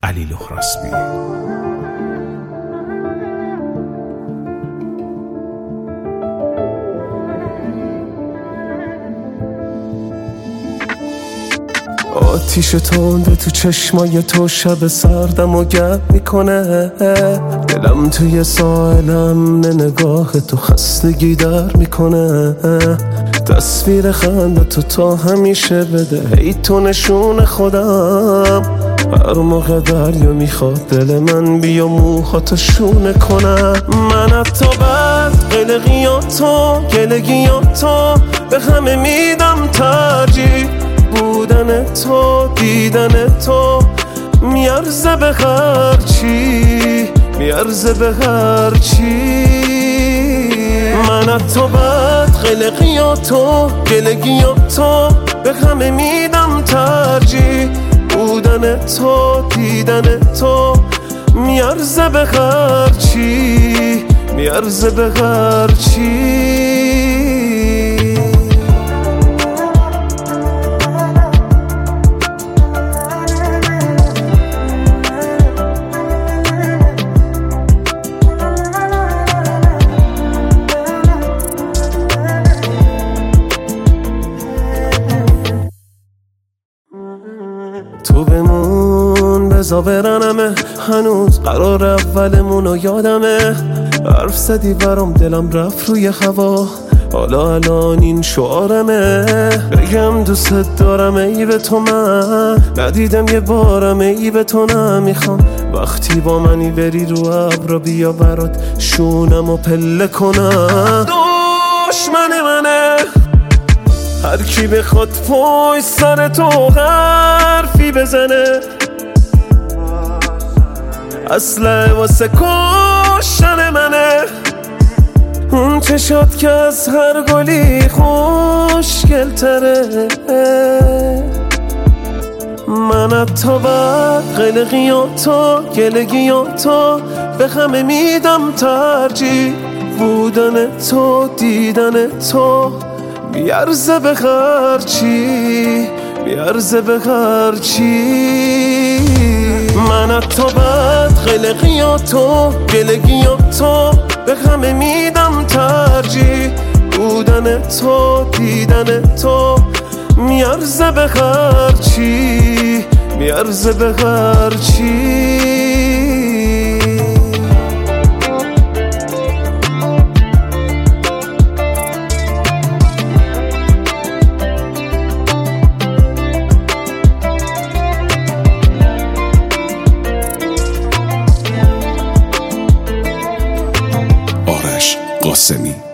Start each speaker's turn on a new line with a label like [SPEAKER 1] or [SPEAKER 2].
[SPEAKER 1] علی لخراسبی.
[SPEAKER 2] آتیش تنده تو چشمای تو شب سردم و گرم میکنه، دلم توی ساحل امن نگاه تو خستگی در میکنه. تصویر خنده تو تا همیشه بده ای تو نشون خودم، هر موقع دریا میخواد دل من بیا موهاتو شونه کنم. من حتی بعد قلقیاتو گلگیاتو به همه میدم ترجیح، بودن تو دیدن تو میارزه به هرچی، میارزه به هرچی. من حتی بعد قلقیاتو گلگیاتو به همه میدم ترجیح، بودن تو دیدن تو میارزه به هرچی، میارزه به هرچی. تو بمون بزا برنمه، هنوز قرار اولمونو یادمه. حرف زدی برام دلم رفت روی هوا، حالا الان این شعارمه. بگم دوست دارم ای به تو من ندیدم یه بارم ای به تو نمیخوام. وقتی با منی بری رو ابرا بیا برات شونم و پله کنم. دشمن منه هر کی بخواد پای سر تو حرفی بزنه، اصله واسه کشتن منه. اون چشات که از هر گلی خوشگل تره. من حتی بعد قلقیاتو گلگیاتو به همه میدم ترجیح، بودن تو دیدن تو میارزه به هرچی، میارزه به هرچی. من حتی بعد قلقیاتو گلگیاتو به همه میدم ترجیح، بودن تو دیدن تو میارزه به هرچی، میارزه به هرچی.
[SPEAKER 1] آرش قاسمی.